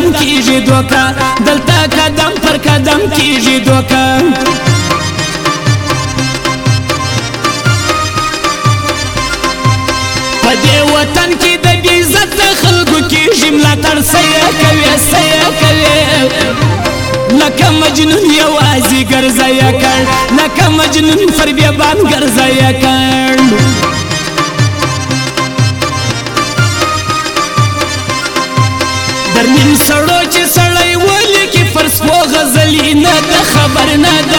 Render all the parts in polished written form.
قدم کیږي دوکا دلته قدم پر قدم کیږي دوکا په دې وطن کې د عزت خلکو کیږي ملاتړ سیه کوي لکه مجنون یوازې ګرځیا کړ لکه مجنون پر بیابان ګرځیا کړ در نیم سړو چې سړی ولیکي فرسپو غزلي نه د خبر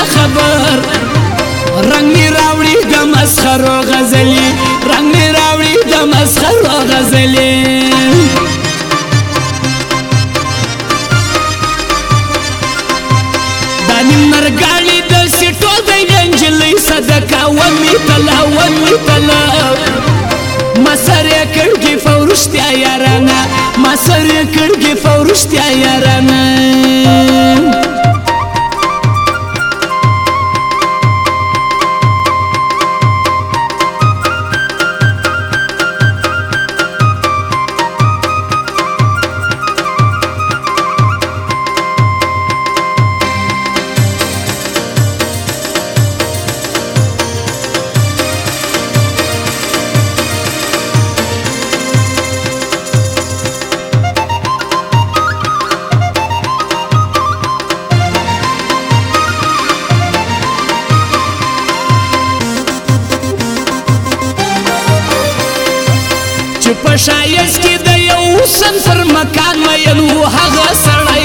رنگ می راوړي د مسخرو غزلي رنگ می راوړي د مسخرو غزلي دا نیم نرګاړي د سټو د انجلۍ صدقه ومي تلا ما سر یې کړګي فورشتیا یارانه ما سر یې کړګي فورشتیا یارانه په شایست کې د یو حسن پر مکان مین و هغه سړی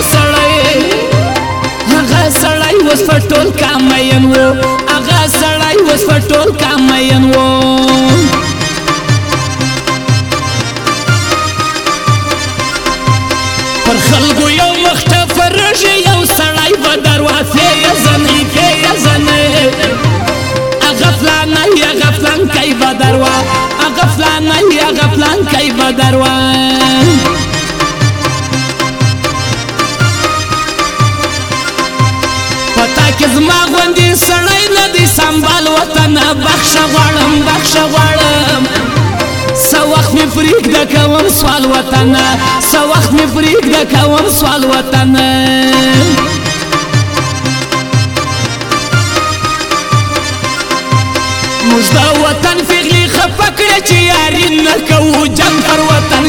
اوس په ټول کام مین و هغه سړی اوس په ټول کام مین و پر خلکو یو مخته فرږي یو سړی به دروازې یې زنې هغه فلان کوي به دروا هغه فلان کوي به دروا پتا کې زما غوندې سړی نه دی سنبال وطن بخښه غواړم څه وخت مې پرېږده کوم سوال وطن څه وخت مې پرېږده کوم سوال وطن موږ د وطن پیغلې خفه کړې چې یاري نه کوو جنګ پر وطن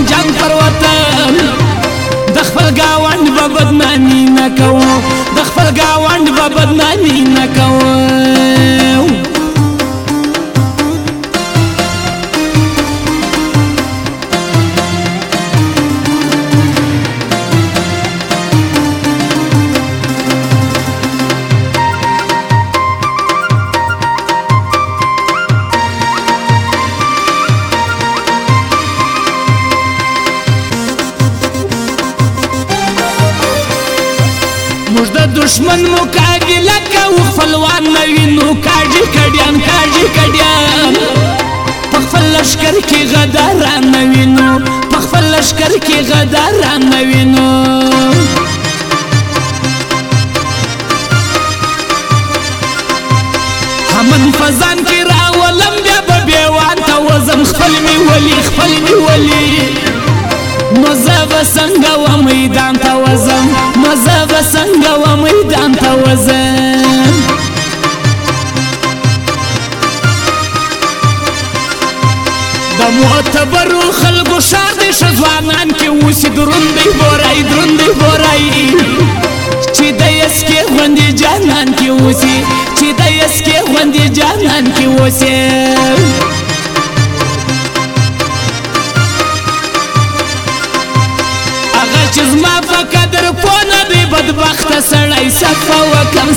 د خپل ګاونډ به بدنامي نه کوو د خپل ګاونډ به بدنامي نه کوو موږ د دشمن مقابله کوو خپلوان نه وینو کاږي کډیان په خپل لښکر کې غداران نه وینو په خپل لښکر کې غداران نه وینو همن فزان کې راولم بیا به بیوان ته وزم خپل مې ولي نو زه به څنګه و میدان ته وزم د معتبرو خلکو ښار دی ښه ځوانان کې اوسي دروندی بورای چې د یسکې غوندې جانان کې اوسي چې زما په قدر پوه نه دی بدبخته سړی صفه وکم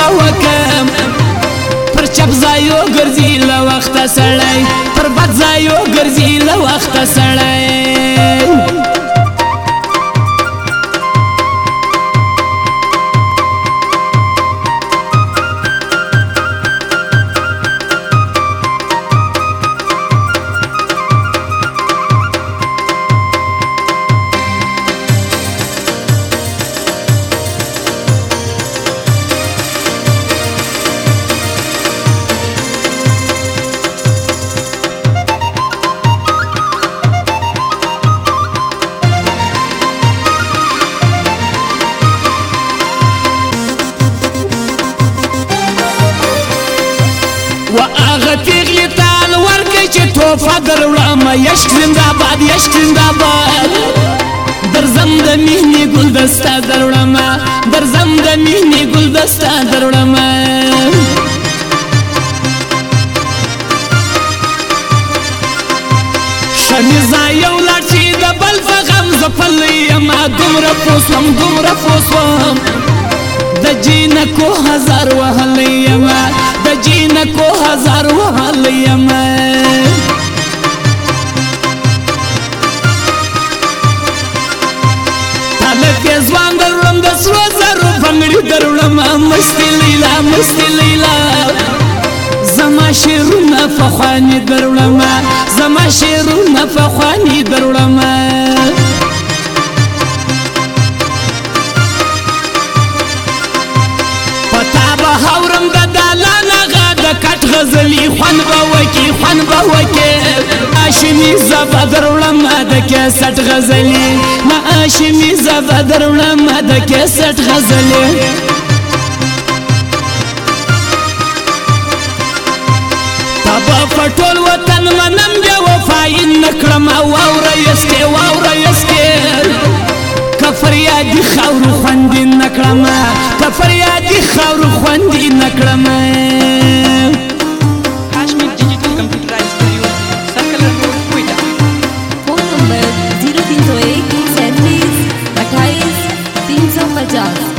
پر چپ ځایو ګرځي له وخته سړی پر بد ځایو ګرځي له وخته سړی پیغلی تال ورکی چه توفا دروڑم یشک زنداباد یشک زنداباد درزم د مینی گل دستا دروڑم درزم د مینی گل دستا دروڑم شمیزا یو لارچی د بل فغم زپلیم دومره پوسوم د جینکو هزار وهلیم د جینکو هزار وهلیم طالب ځوان دروړم د سرو زرو بنګړي دروړم مستی لیلا زما شیرونه فخوانی دروړم زما شیرونه فخوانی دروړم پتا به هورم د دالان غا د کټ غزلی خوان به وکی هاشمی زبا دروړم د کیسټ غزلی ما هاشمی زبا دروړم د کیسټ غزلی تبا فټول وطن منم بیا وفای نکړم واوره یسکه کفریادی خاور خوندې نکړم کفریادی خاور خوندې نکړم Kashmir Digital Computerized Studio, Circular Road, Quetta. Phone number 0301 37 28 350